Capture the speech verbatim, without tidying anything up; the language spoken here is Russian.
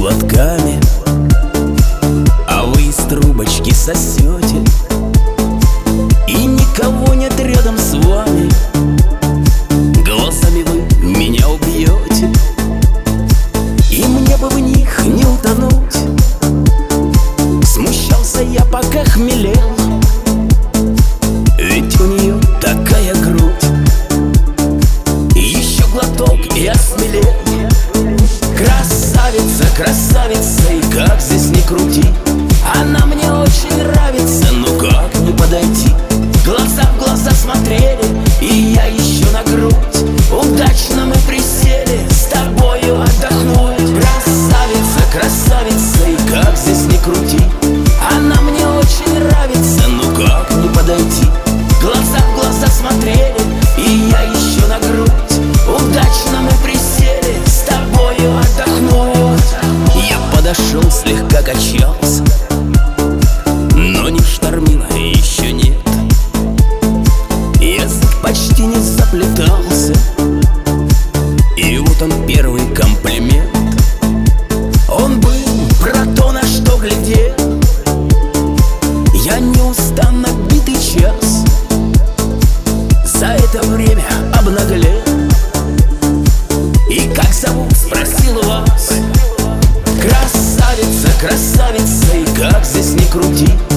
глотками, а вы из трубочки сосете, и никого нет рядом с вами. Глазами вы меня убьете, и мне бы в них не утонуть. Смущался я, пока хмелел, ведь у нее такая грудь. Еще глоток и осмелел. Красавица, красавица, и как здесь не крути, она мне очень нравится, ну как не подойти? Глаза в глаза смотрели, и я еще на грудь. Удачно мы присели с тобою отдохнуть. Красавица, красавица, и как здесь не крути, она мне очень нравится, ну как не подойти? Глаза в глаза смотрели, и я еще на грудь. Удачно мы присели с тобою отдохнуть. Я подошел, слегка качался, но ни штормина еще нет. Язык почти не заплетался, и вот он, первый комплимент. Он был про то, на что глядел я неустанно битый час. За это время обнаглел. И как зовут, спросил у вас. Красавица, красавица, и как здесь не крути,